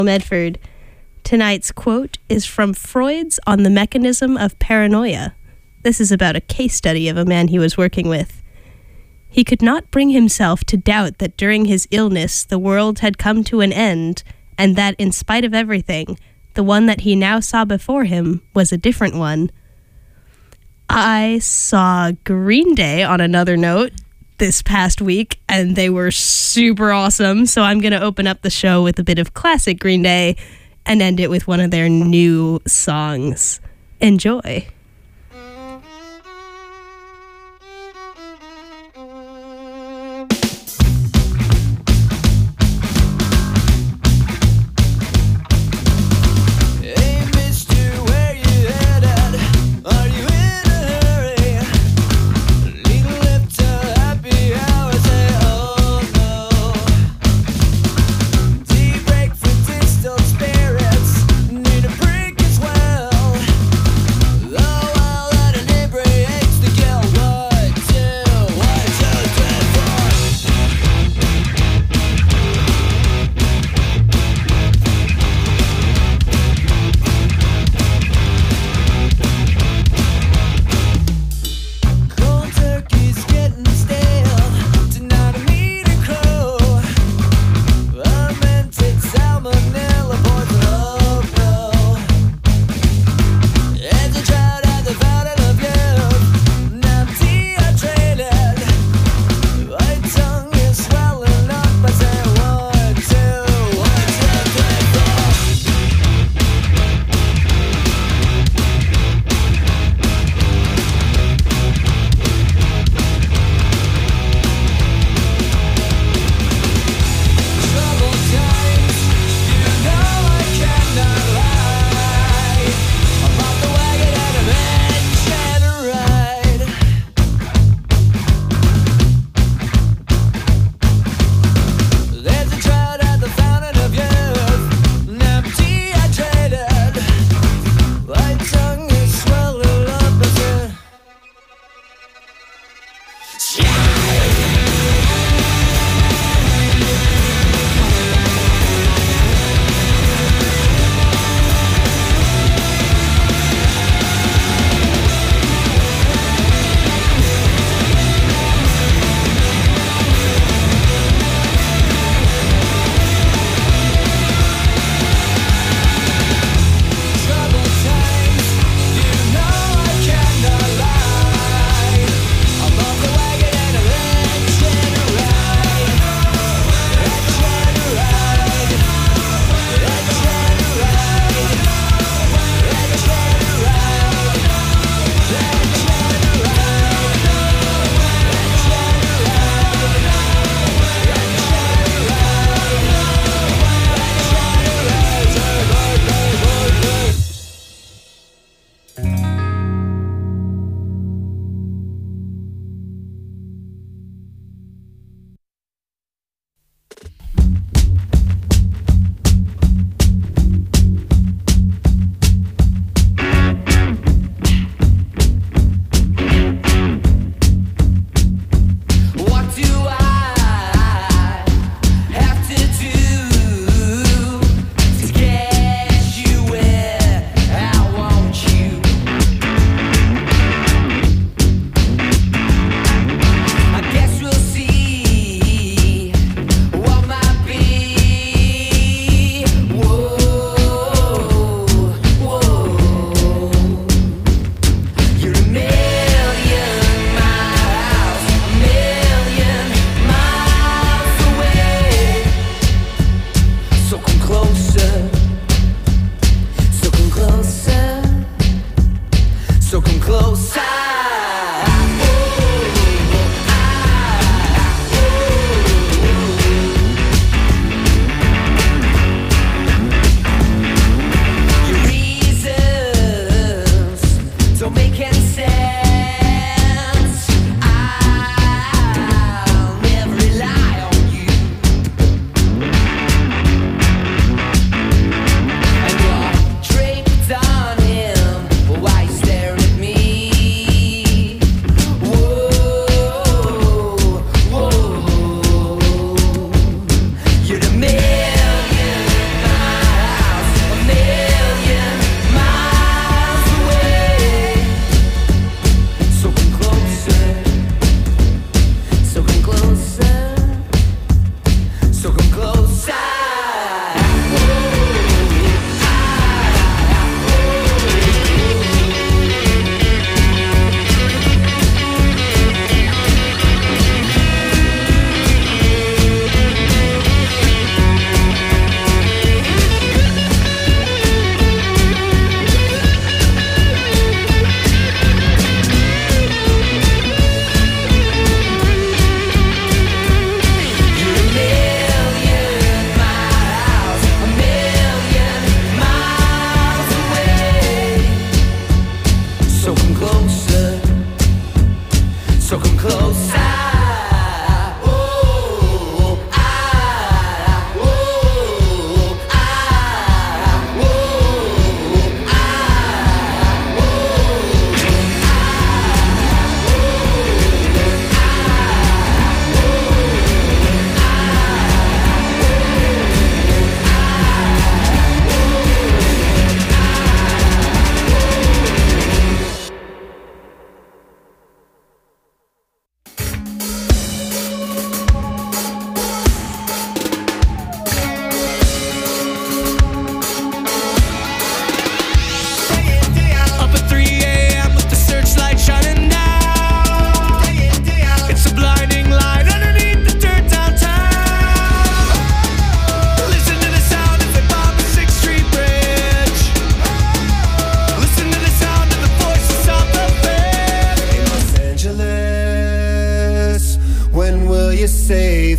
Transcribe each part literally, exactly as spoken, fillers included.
Medford. Tonight's quote is from Freud's On the Mechanism of Paranoia. This is about a case study of a man he was working with. He could not bring himself to doubt that during his illness the world had come to an end, and that in spite of everything, the one that he now saw before him was a different one. I saw Green Day, on another note, this past week, and they were super awesome, so I'm going to open up the show with a bit of classic Green Day and end it with one of their new songs. Enjoy.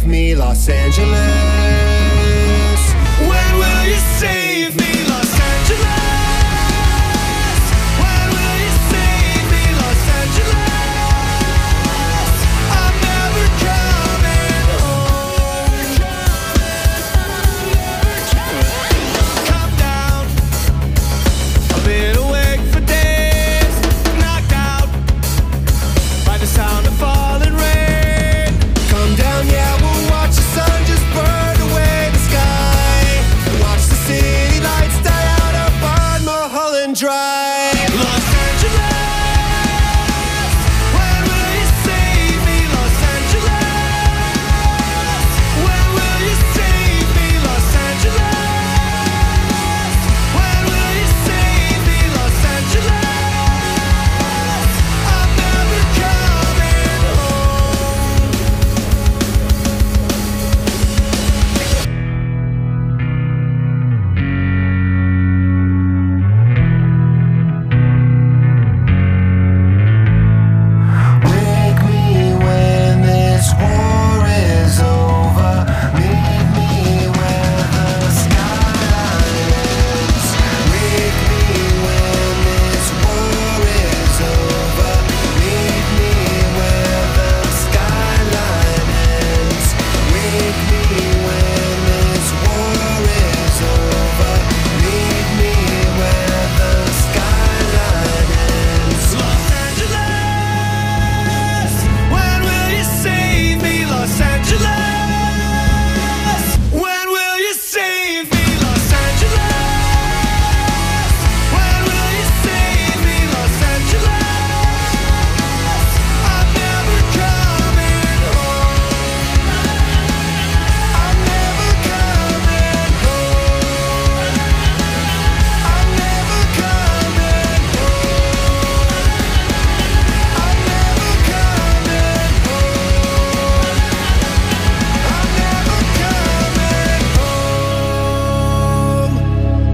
save me, Los Angeles? When will you save me, Los Angeles? When will you save me, Los Angeles? I'm never coming home. Come down. I've been awake for days, knocked out by the sound of falling rain. Come down, yeah, we'll watch the sun just burn away the sky, and watch the city lights die out up on Mulholland Drive. Los Angeles, when will you save me, Los Angeles? When will you save me, Los Angeles? When will you save me, Los Angeles? I'm never coming home. Wake me when this war is over. Meet me where the skyline ends. Wake me when this war is over. Meet me where the skyline ends. Wake me when this war is over. Meet me where the skyline ends. Los Angeles, when will you save me, Los Angeles? When will you save me, Los Angeles? When will you save me, Los Angeles? I'm never coming home. I'm never coming home. I'm never coming home. I'm never coming home. I'm never coming home.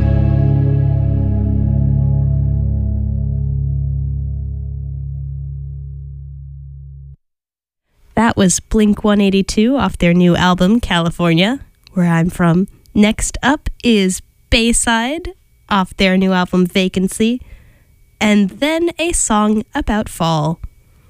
That was Blink one eighty-two off their new album, California, where I'm from. Next up is Bayside off their new album, Vacancy, and then a song about fall.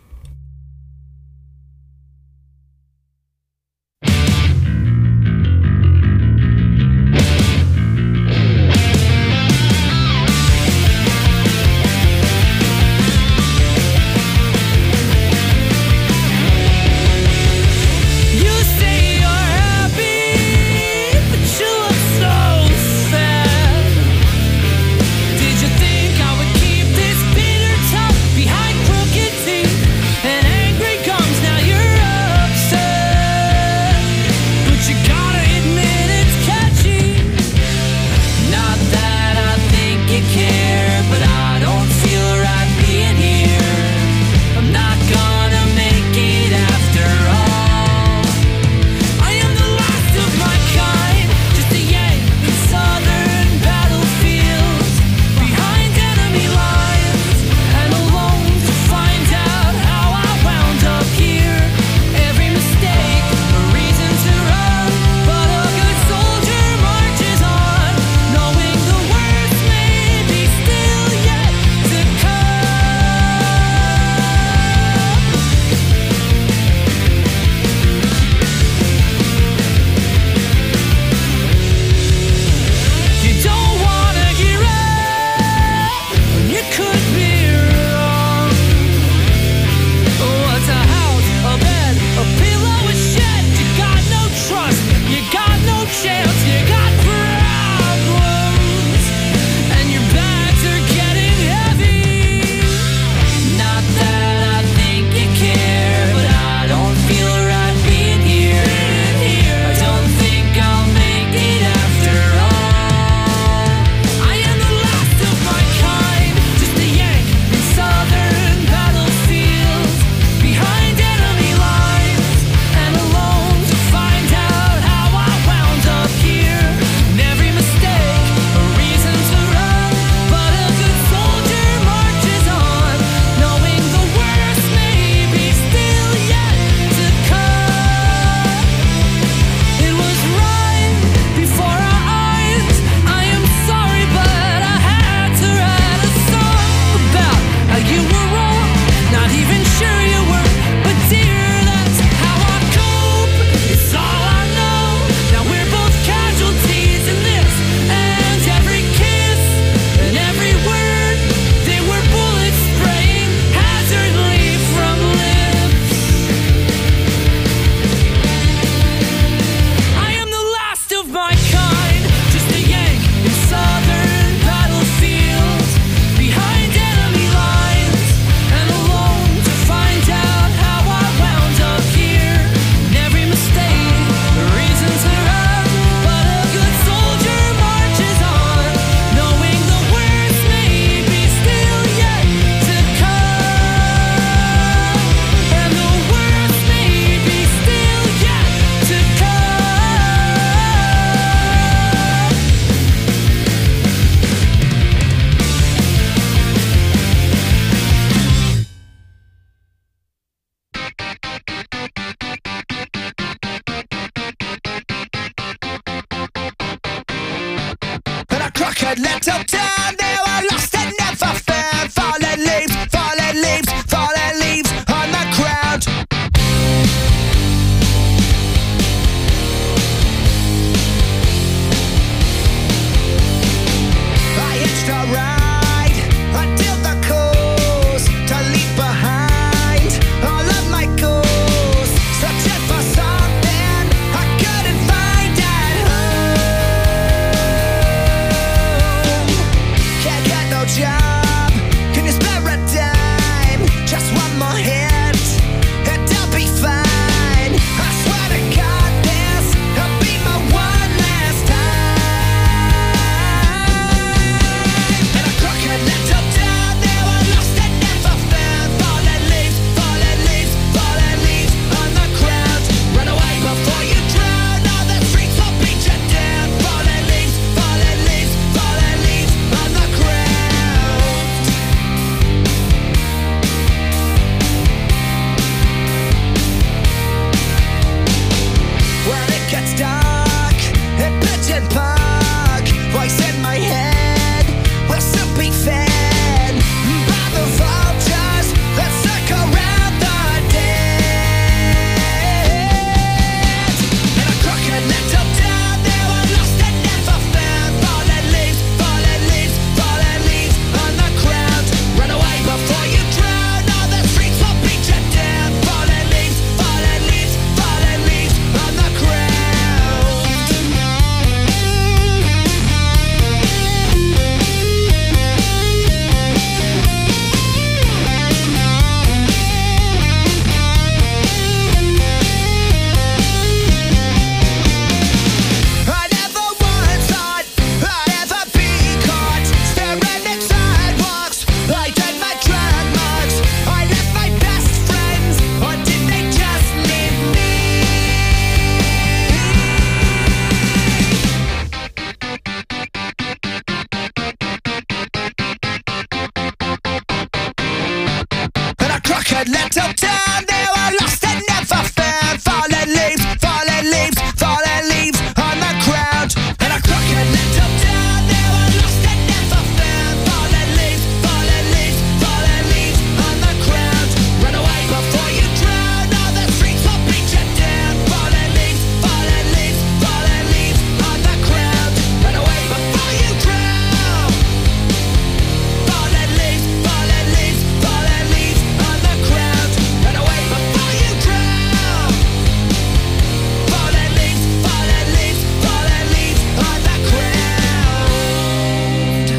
You say you're happy, but you look so sad. Did you think I would keep this bitter tongue behind crooked teeth? crooked little town, they were lost and never found. Fallen leaves, fallen leaves, fallen leaves on the ground. I hitched a ride until the coast to leave behind all of my goals, searching for something I couldn't find at home. Can't get no job, can you spare a dime? Just one more hit and I'll be fine. I swear to God this will be my one last time. In a crooked little town, they were lost and never found. Fallen leaves, fallen leaves, fallen leaves on the ground. Run away before you drown, all the streets will beat you down. Fallen leaves, fallen leaves, fallen leaves on the ground. When it gets dark in Pigeon Park, voice in my head will soon be fed by the vultures that circle around the dead. In a crooked little town, they were lost and never found. Fallen leaves, fallen leaves, fallen leaves on the ground. Run away before you drown, all the streets will beat you down. Fallen leaves, fallen leaves, fallen leaves on the ground. I never once thought I'd ever be caught staring at sidewalks. I did my drug marks. I left my best friends, or did they just leave me? In a crooked little town, they were lost and never found. Fallen leaves, fallen leaves, fallen leaves on the ground. In a crooked little town, they were lost and never found. Fallen leaves, fallen leaves, fallen leaves on the ground. Run away before you drown, all the streets will beat you down. Fallen leaves, fallen leaves, fallen leaves on the ground. Run away before you drown. Fallen leaves, fallen leaves, fallen leaves on the ground. Run away before you drown. Fallen leaves, fallen leaves, fallen leaves on the ground.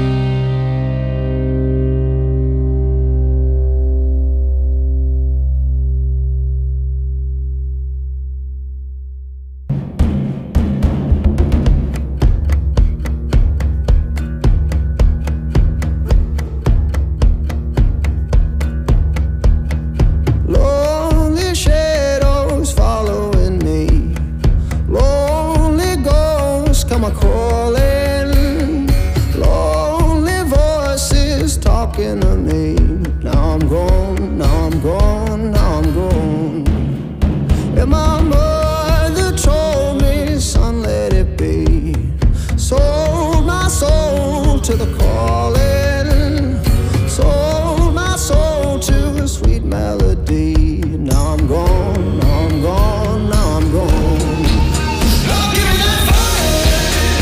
Lonely shadows following me, lonely ghosts come a calling, lonely voices talking to me. Now I'm gone, now I'm gone, now I'm gone. And my mother told me, son, let it be. Sold my soul to the calling, sold my soul to a sweet melody. Now I'm gone, now I'm gone, now I'm gone. Don't give me that fire.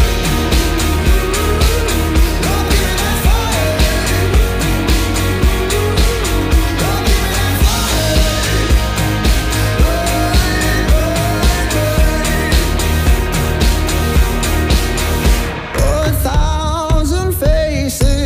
Don't give me that fire. Don't give me that fire. A thousand faces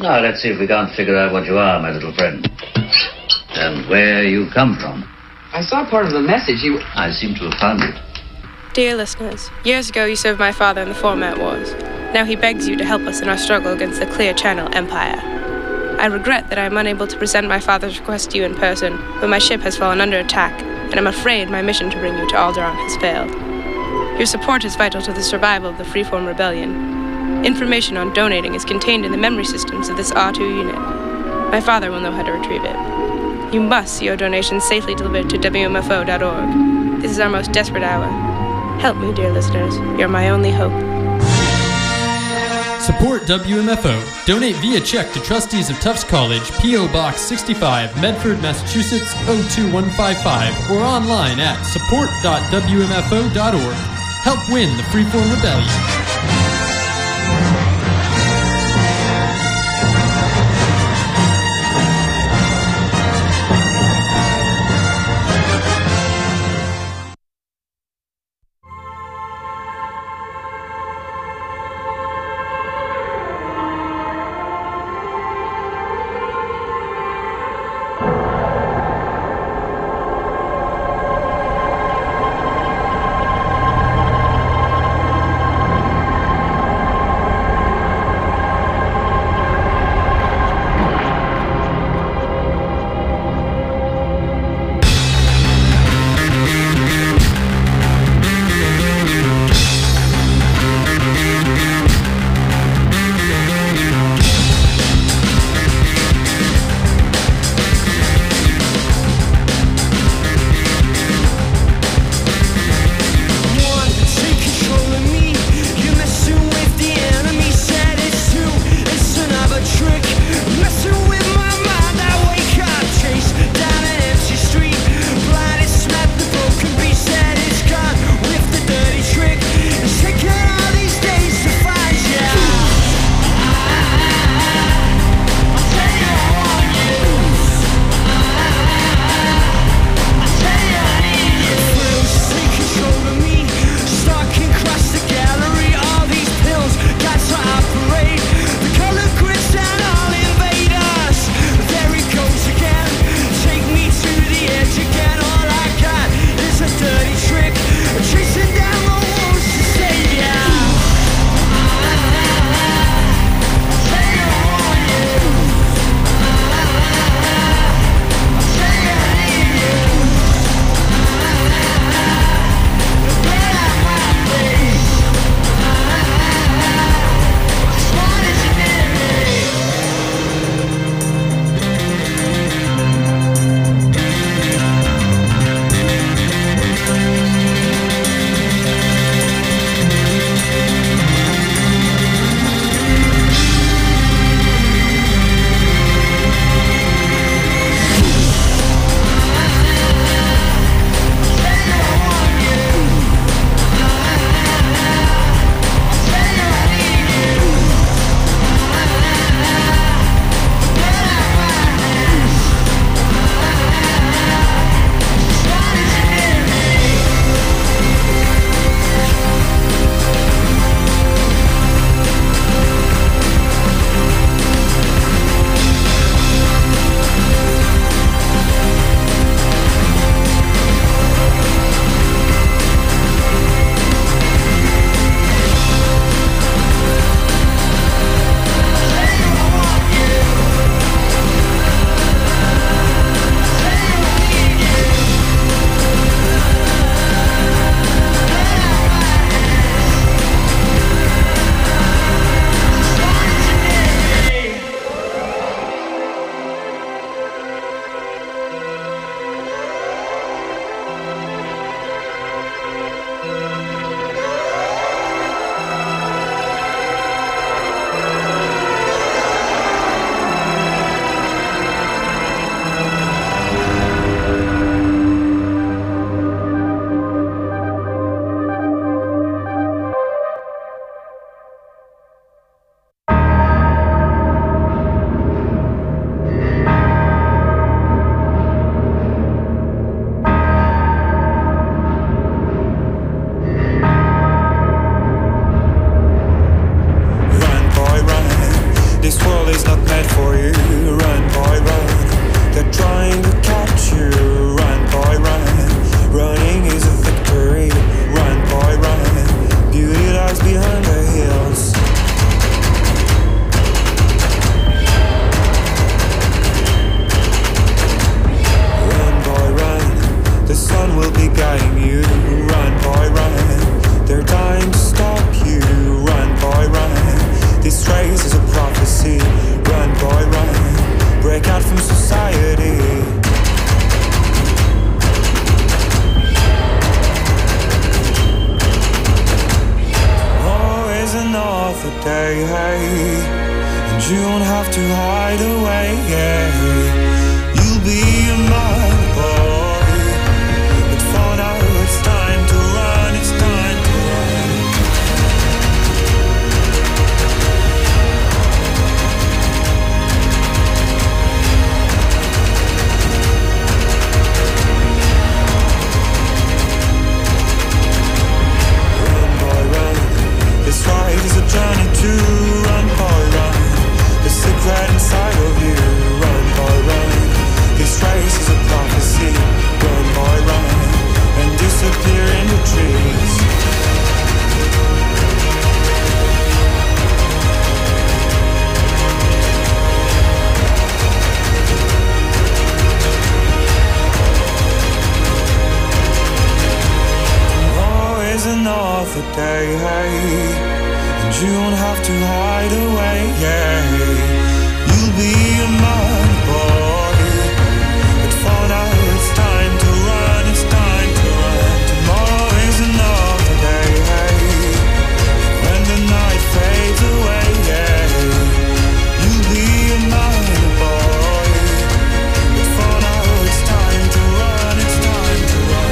Now, let's see if we can't figure out what you are, my little friend. And where you come from. I saw part of the message. You... I seem to have found it. Dear listeners, years ago you served my father in the Format Wars. Now he begs you to help us in our struggle against the Clear Channel Empire. I regret that I am unable to present my father's request to you in person, but my ship has fallen under attack, and I'm afraid my mission to bring you to Alderaan has failed. Your support is vital to the survival of the Freeform Rebellion. Information on donating is contained in the memory systems of this R two unit. My father will know how to retrieve it. You must see your donations safely delivered to W M F O dot org. This is our most desperate hour. Help me, dear listeners. You're my only hope. Support W M F O. Donate via check to trustees of Tufts College, P O Box sixty-five, Medford, Massachusetts oh two one five five, or online at support dot W M F O dot org. Help win the Freeform Rebellion. world is not meant for you. Run, boy, run. They're trying to catch you. Run, boy, run. Running is a victory. Run, boy, run. Beauty lies behind the hills. Run, boy, run. The sun will be guiding you. Run, boy, run. They're dying to stop you. Run, boy, run. This race is a prophecy. Run, boy, run. Break out from society. Oh, is another day, hey, and you don't have to hide away, yeah. You'll be a man, boy, but for now it's time to run, it's time to run. Run, boy, run. This ride is a journey to run, boy, run. The secret inside of you. Run, boy, run. This race is a prophecy. Run, boy, run. And disappear in the trees. Tomorrow is another day, hey, and you don't have to hide away, yeah. You'll be a man, boy, but for now it's time to run, it's time to run. Tomorrow is another day, hey, when the night fades away, yeah. You'll be a man, boy, but for now it's time to run, it's time to run.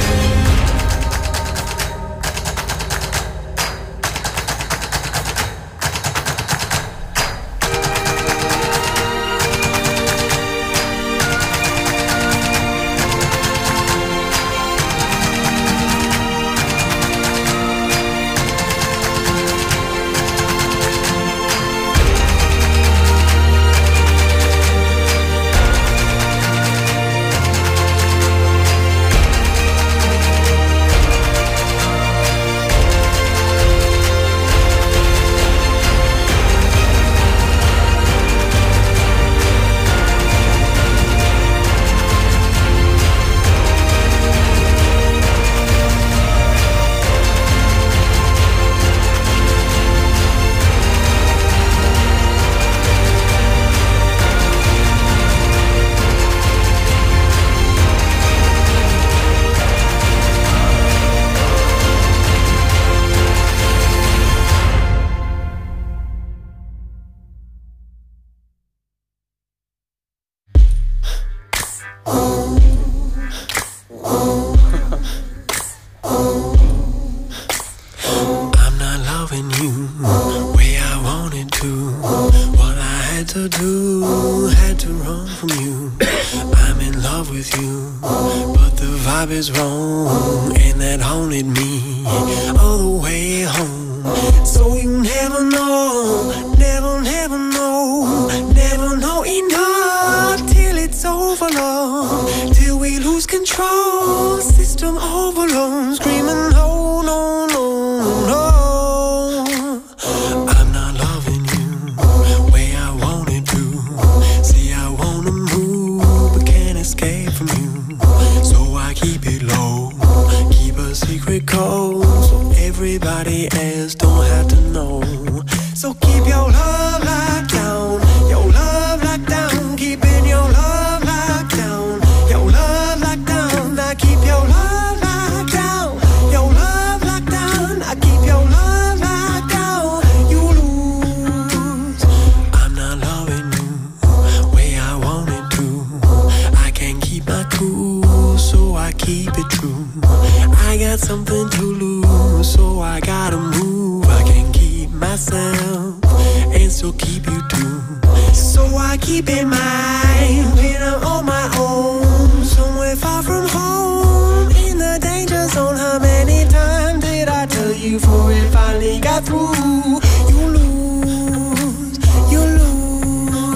I'm not loving you way I wanted to. What I had to do, had to run from you. I'm in love with you, but the vibe is wrong, and that haunted me all the way home. So you never know, never, never know, never know enough till it's over, love, till we lose control. System overload, screaming no, no, no, no. I'm not loving you way I wanted to. See, I wanna move, but can't escape from you. So I keep it low, keep a secret code, so everybody else don't have to know. So keep your love locked down, your love locked down, keeping your love locked down, your love locked down. I keep your love locked down, your love locked down. I keep your love locked down. You lose. I'm not loving you way I wanted to. I can't keep my cool, so I keep it true. I got something to lose, so I gotta move. I can't keep myself and still keep you too. So I keep in mind when I'm on my own, somewhere far from home, in the danger zone. How many times did I tell you before it finally got through? You lose, you lose.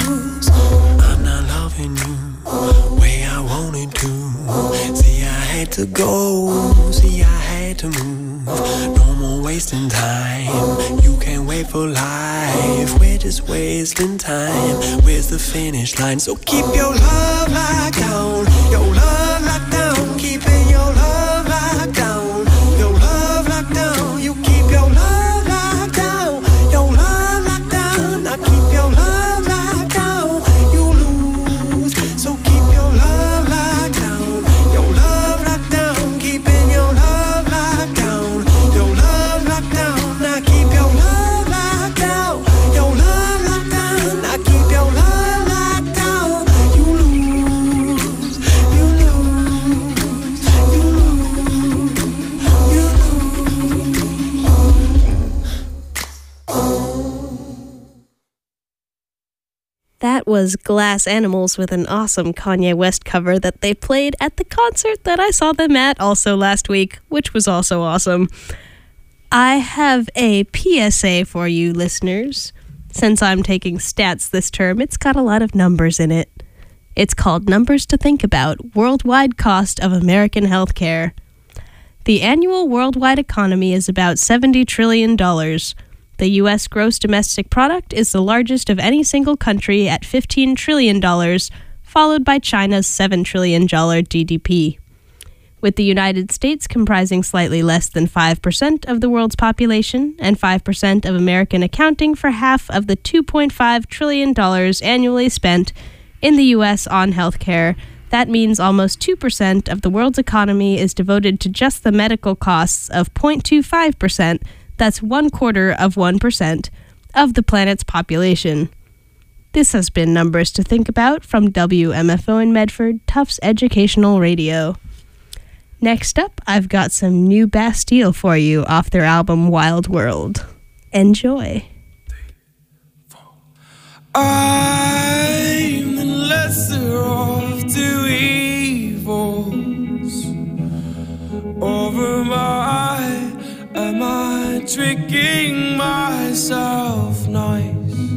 just wasting time. Where's the finish line? So keep your love locked down, your love locked down, keeping your love locked down, your love locked down. You keep your love locked down, your love locked down. Now keep your love locked down, you lose. So keep your love locked down, your love locked down, keeping your love locked down, your love locked down. Now keep your love locked down, your love locked down. Now keep your love locked down. You lose, you lose, you That was Glass Animals with an awesome Kanye West cover that they played at the concert that I saw them at also last week, which was also awesome. I have a P S A for you listeners. Since I'm taking stats this term, it's got a lot of numbers in it. It's called Numbers to Think About: Worldwide Cost of American Healthcare. The annual worldwide economy is about seventy trillion dollars. The U S gross domestic product is the largest of any single country at fifteen trillion dollars, followed by China's seven trillion dollars G D P. With the United States comprising slightly less than five percent of the world's population and five percent of American accounting for half of the two point five trillion dollars annually spent in the U S on healthcare, that means almost two percent of the world's economy is devoted to just the medical costs of zero point two five percent. That's one quarter of one percent of the planet's population. This has been Numbers to Think About from W M F O in Medford, Tufts Educational Radio. Next up, I've got some new Bastille for you off their album Wild World. Enjoy. I'm the lesser of two evils. Over my, am I tricking myself nice?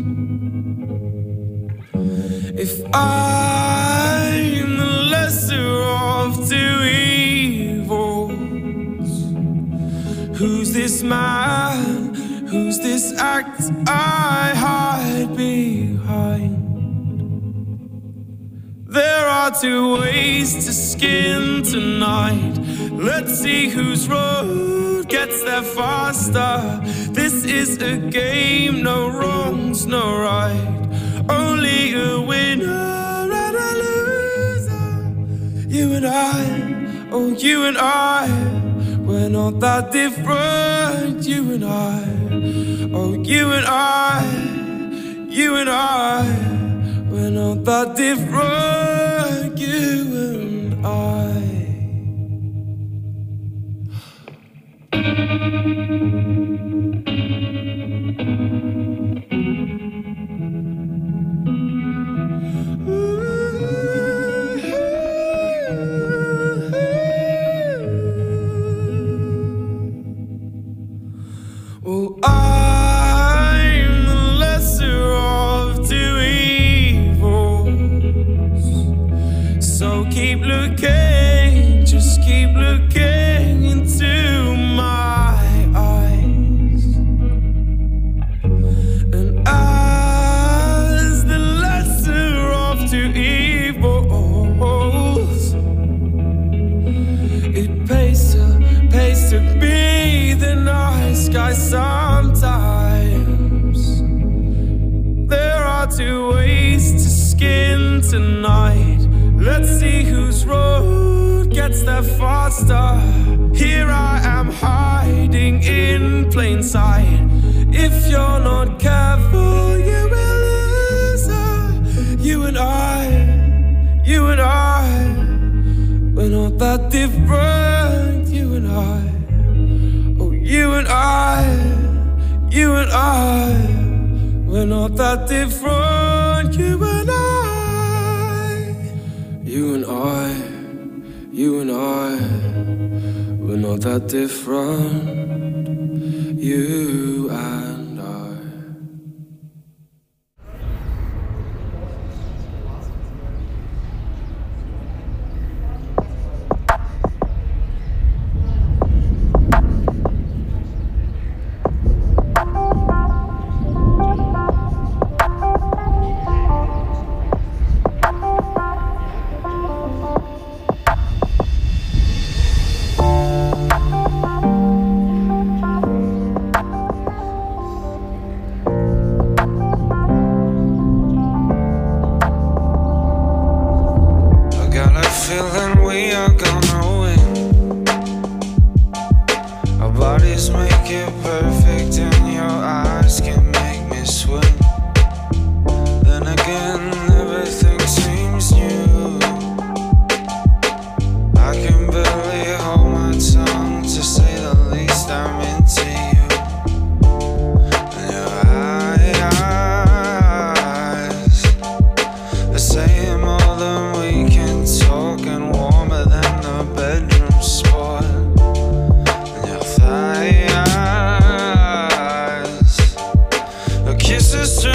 If I'm the lesser of two evils, who's this man? Who's this act I hide behind? There are two ways to skin tonight. Let's see whose road gets there faster. This is a game, no wrongs, no right. Only a winner and a loser. You and I, oh you and I, we're not that different. You and I, oh you and I, you and I, we're not that different. You and I. Well, I'm the lesser of two evils. So keep looking, just keep looking into my eyes. And as the lesser of two evils, it pays to, pays to be the nice guy sometimes. There are two ways to skin tonight. Let's see whose road gets there faster. Here I am hiding in plain sight. If you're not careful, you will lose her. You and I, you and I, we're not that different. You and I, oh you and I, you and I, we're not that different. You and I, you and I, you and I, we're not that different. You and I.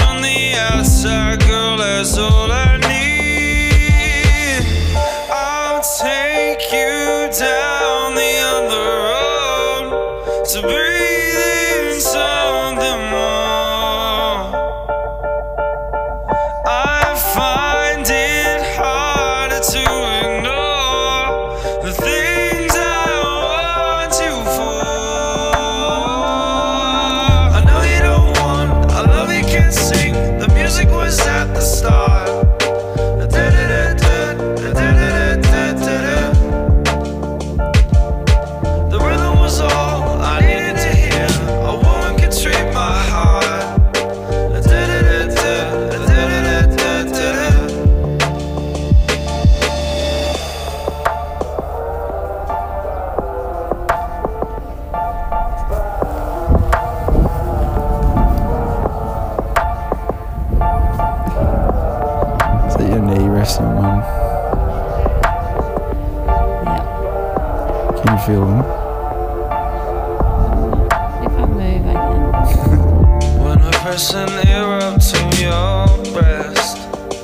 on the outside, girl, that's all I need. I'll take you down the other road to breathe in something more. I find it harder to ignore the things I want you for. I know you don't want, I love you can't sing. The music was at the start. The rhythm was all I needed to hear. A woman could treat my heart. Is that your knee resting, Mum? Can you feel them? If I move, I can. When I press an ear up to your breast,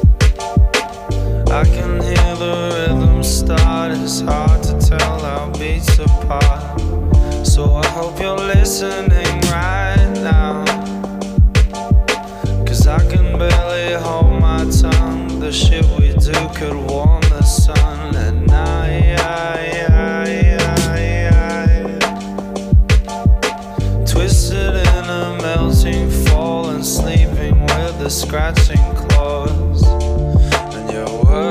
I can hear the rhythm start. It's hard to tell our beats apart. So I hope you're listening right now, 'cause I can barely hold my tongue. The shit we do could warm the sun at night. Twisted in a melting fall and sleeping with the scratching claws. And your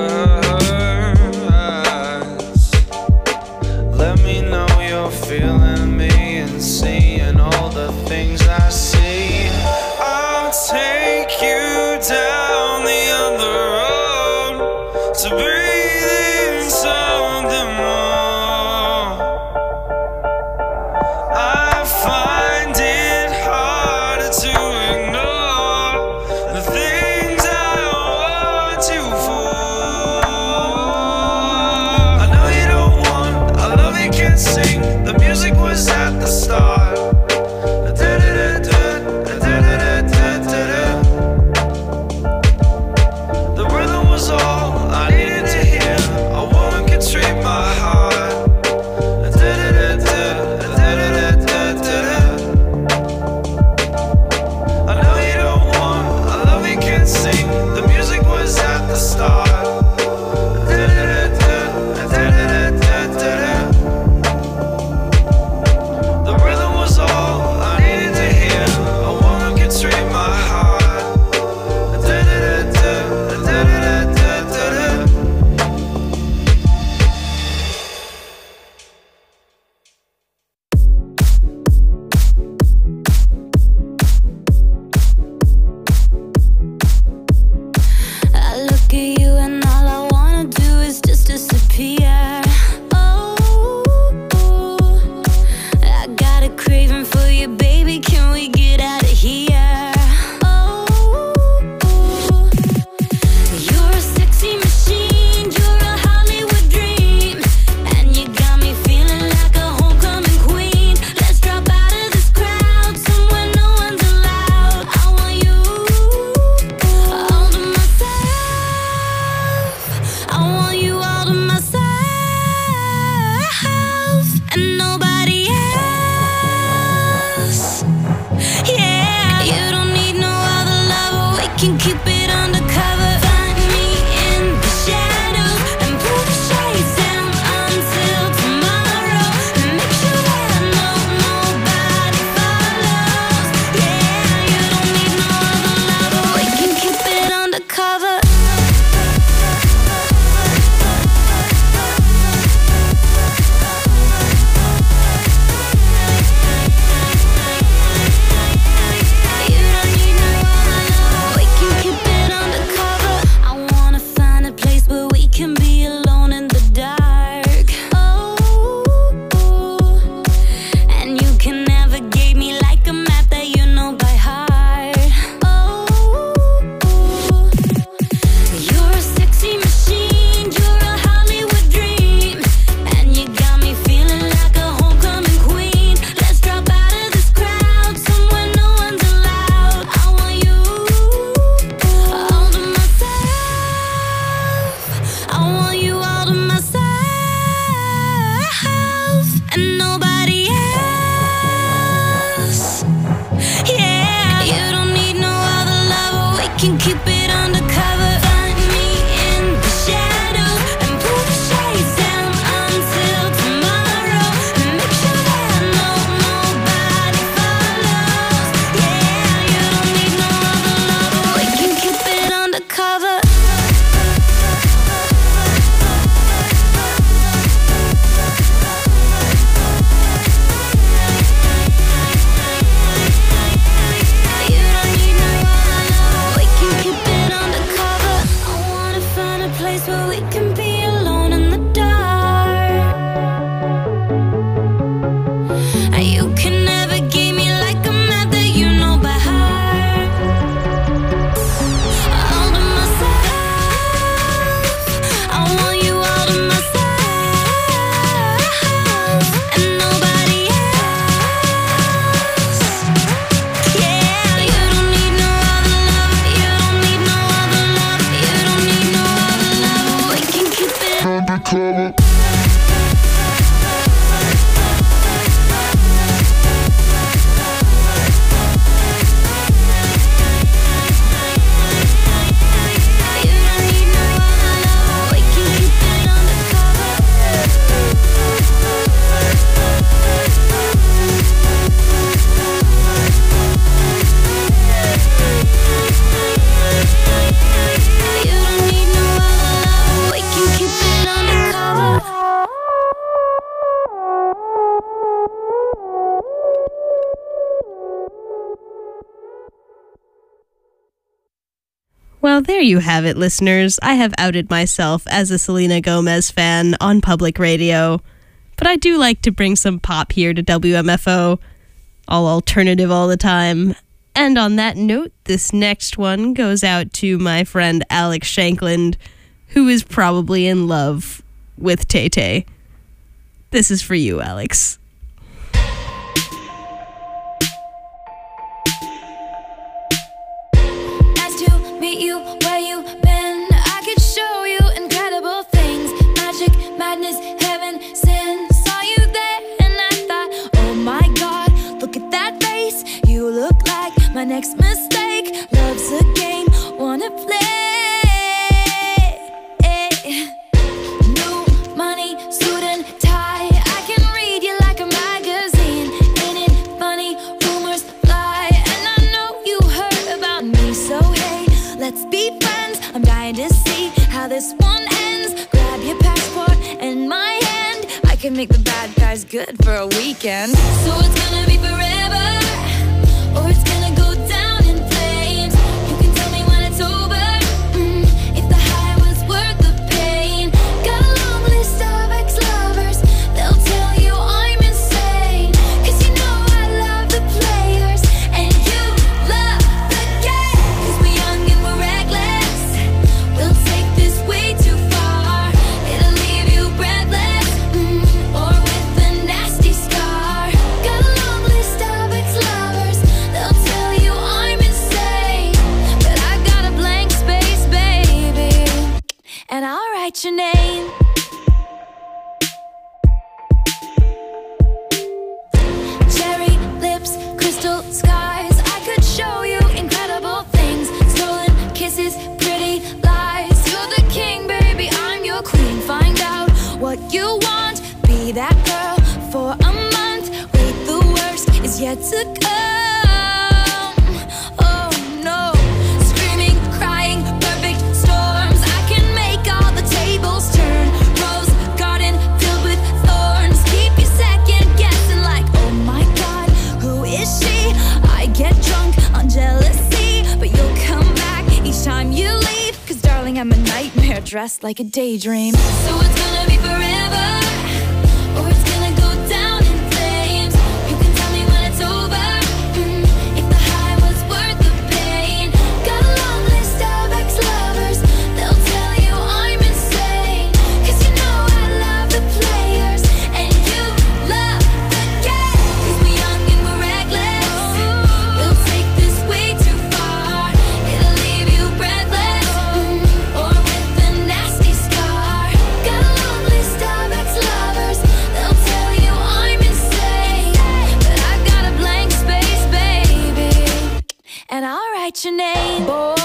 words let me know you're feeling me and seeing all the things I see. I'll take you down the other road to breathe in something more. I find it harder to ignore the things I want you for. I know you don't want, I love you can't sing. The music was at the start. The rhythm was all I needed to hear. A woman could treat my heart. I know you don't want, I love you can't sing. The music was at the start. The rhythm was all I needed to hear. A woman could treat my heart. I look at you and all I wanna do is just disappear. Oh, I got a craving for you, baby. Can we get out of here? Oh, you're a sexy machine, you're a Hollywood dream, and you got me feeling like a homecoming queen. Let's drop out of this crowd somewhere no one's allowed. I want you all to myself. I want you all to myself and nobody else. Yeah, you don't need no other lover. We can keep it undercover. Find me in the shadows and pull the shades down until tomorrow. And make sure that no nobody follows. Yeah, you don't need no other lover. We can keep it undercover. You don't need no other lover. We can keep it can keep it undercover. Find me in the shadows and pull the shades down until tomorrow. And make sure that no, nobody follows. Yeah, you don't need no other lover. We can keep it undercover. Where we can be alone in the dark. And you can navigate me like a map that you know by heart. All to myself, I want you all to myself, and nobody else. Yeah, you don't need no other love. You don't need no other love. You don't need no other love. We can keep it undercover. You don't need no other love. We can keep it undercover. You don't need no other love. We can keep it undercover. Well, there you have it, listeners. I have outed myself as a Selena Gomez fan on public radio, but I do like to bring some pop here to W M F O, all alternative all the time. And on that note, this next one goes out to my friend Alex Shankland, who is probably in love with Tay-Tay. This is for you, Alex. Nice to meet you where you been. I could show you incredible things. Magic, madness, heaven, sin. Saw you there and I thought, oh my God, look at that face. You look like my next mistake. Love's a game, wanna play. New money, suit and tie. I can read you like a magazine. Ain't it funny? Rumors fly. And I know you heard about me. So hey, let's be friends. I'm dying to see how this one ends. Grab your passport and my hand. I can make the bad guys good for a weekend. So it's gonna be forever, or it's gonna go down in flames. You can tell me when it's over, mm, if the high was worth the pain. Got a long list of ex-lovers. They'll tell you I'm insane. Cause you know I love the players and you love the game. Cause we're young and we're reckless. We'll take this way too far. It'll leave you breathless, mm, or with a nasty scar. Got a long list of ex-lovers. They'll tell you I'm insane. But I got a blank space, baby, and I'll write your name. Cherry lips, crystal skies. I could show you incredible things. Stolen kisses, pretty lies. You're the king, baby, I'm your queen. Find out what you want. Be that girl for a month. Wait, the worst is yet to come. Oh no. Screaming, crying, perfect storms. I can make all the tables turn. Rose garden filled with thorns. Keep you second guessing like, oh my God, who is she? I get drunk on jealousy, but you'll come back each time you leave. Cause darling, I'm a nightmare dressed like a daydream. So it's gonna be forever, or it's gonna go down in flames. You can tell me when it's over, mm, if the high was worth the pain. Got a long list of ex-lovers. They'll tell you I'm insane. Cause you know I love the players and you love the game. Cause we're young and we're reckless. We'll take this way too far. It'll leave you breathless, mm, or with a nasty scar. Got a long list of ex-lovers. They'll tell you I'm insane. But I got a blank space, baby, and I'll write your name. Boy,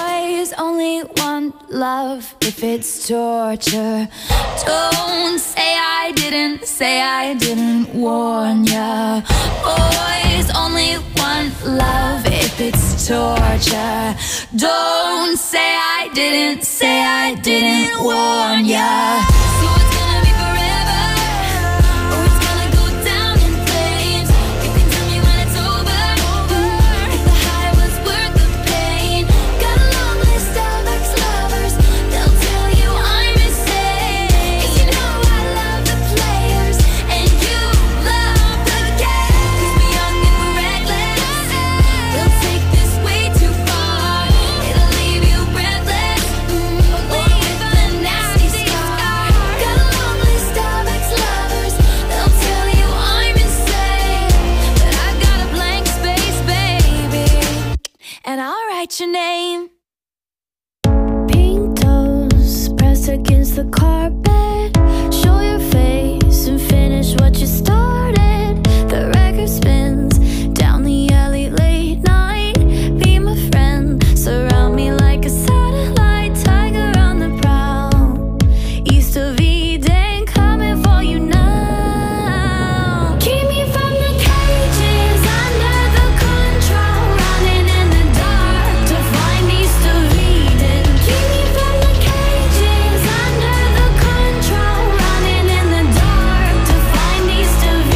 Boys only want love if it's torture. Don't say I didn't, say I didn't warn ya. Boys only want love if it's torture. Don't say I didn't, say I didn't warn ya. So it's gonna be forever, or it's gonna go down in flames. You can tell me when it's over, if the high was worth the pain. Got a long list of ex-lovers, they'll tell you I'm insane. 'Cause you know I love the players, and you love the game. 'Cause we're young and we're reckless, we'll take this way too far. It'll leave you breathless, mm, or with a nasty scar. Got a long list of ex-lovers, they'll tell you I'm insane. But I've got a blank space, baby, and I'll write your name. Pink toes pressed against the carpet. Show your face and finish what you started. The record spins down the alley late night. Be my friend, surround me like a satellite. Tiger on the prowl, east of Eden, coming for you now. Keep me from the cages, under the control, running in the dark to find east of Eden. Keep me from the cages, under the control, running in the dark to find east of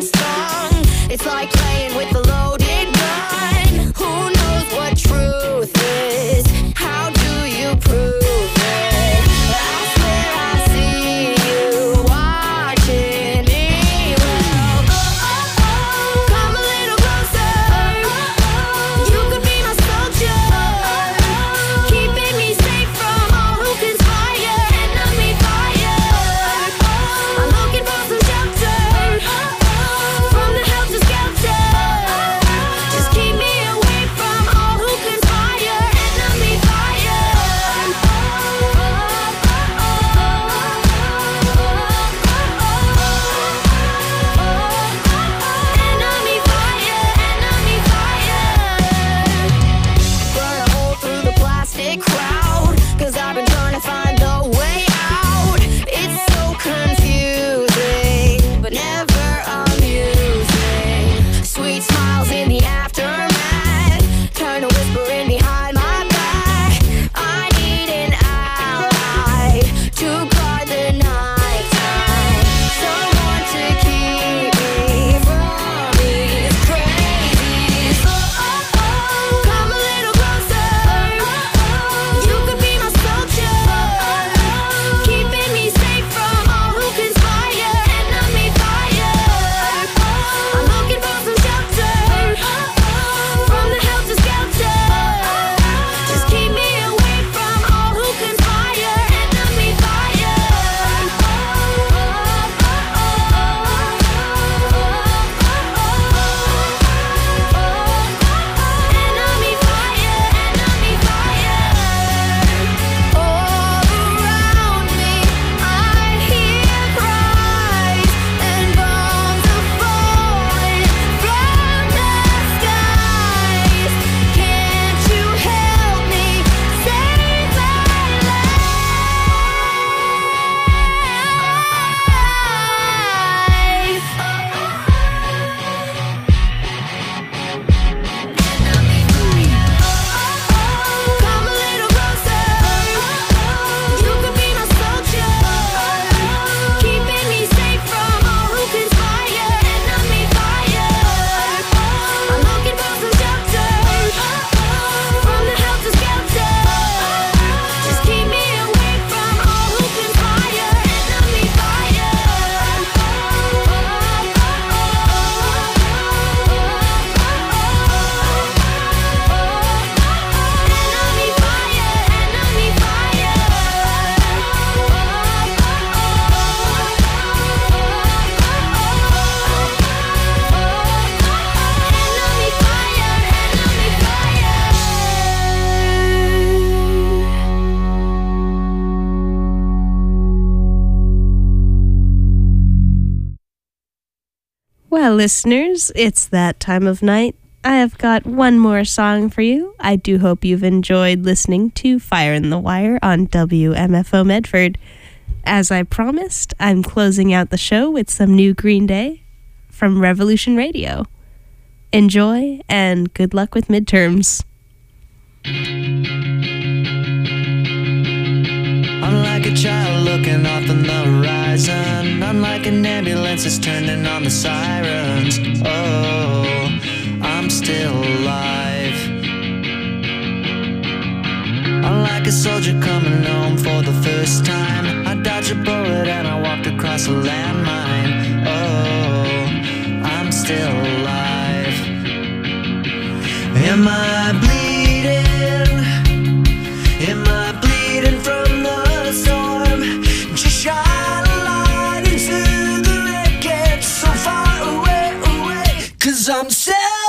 this thong. It's like playing with a loaded gun. Who knows what truth is? How do you prove it? I swear I see you watching me. Well, oh, oh, oh, come a little closer. You could be my soldier, keeping me safe from all who conspire. Enemy fire. I'm looking for some shelter from the helter skelter. Just keep me away from all who conspire. Enemy fire. Enemy fire. Enemy fire. Burn a hole through the plastic crowd, 'cause I've been trying to find the way out. It's so confusing, but never amusing. Sweet smiles in the aftermath turn to whispering behind my back. I need an ally to guard the night time. Someone to keep me from these crazies. Oh, oh, oh, come a little closer. You could be my soldier, keeping me safe from all who conspire. Enemy fire. I'm looking for some shelter from the helter skelter. Just keep me away from all who conspire. Enemy fire. Enemy fire. Enemy fire. All around me, I hear cries and bombs are falling from the skies. Can't you help me save my life? Come a little closer. You could be my soldier, keeping me safe from all who conspire. Enemy fire. I'm looking for some shelter from the helter skelter. Just keep me away from all who conspire. Enemy fire. Enemy fire. Enemy fire. Enemy fire. Enemy Well, listeners, it's that time of night. I have got one more song for you. I do hope you've enjoyed listening to Fire in the Wire on W M F O Medford. As I promised, I'm closing out the show with some new Green Day from Revolution Radio. Enjoy, and good luck with midterms. I'm like a child looking off on the horizon. I'm like an ambulance that's turning on the sirens. Oh, I'm still alive. I'm like a soldier coming home for the first time. I dodged a bullet and I walked across a landmine. Oh, I'm still alive. Am I bleeding? Am I bleeding from the storm? Just shine a light into the wreckage so far away, away. 'Cause I'm sad.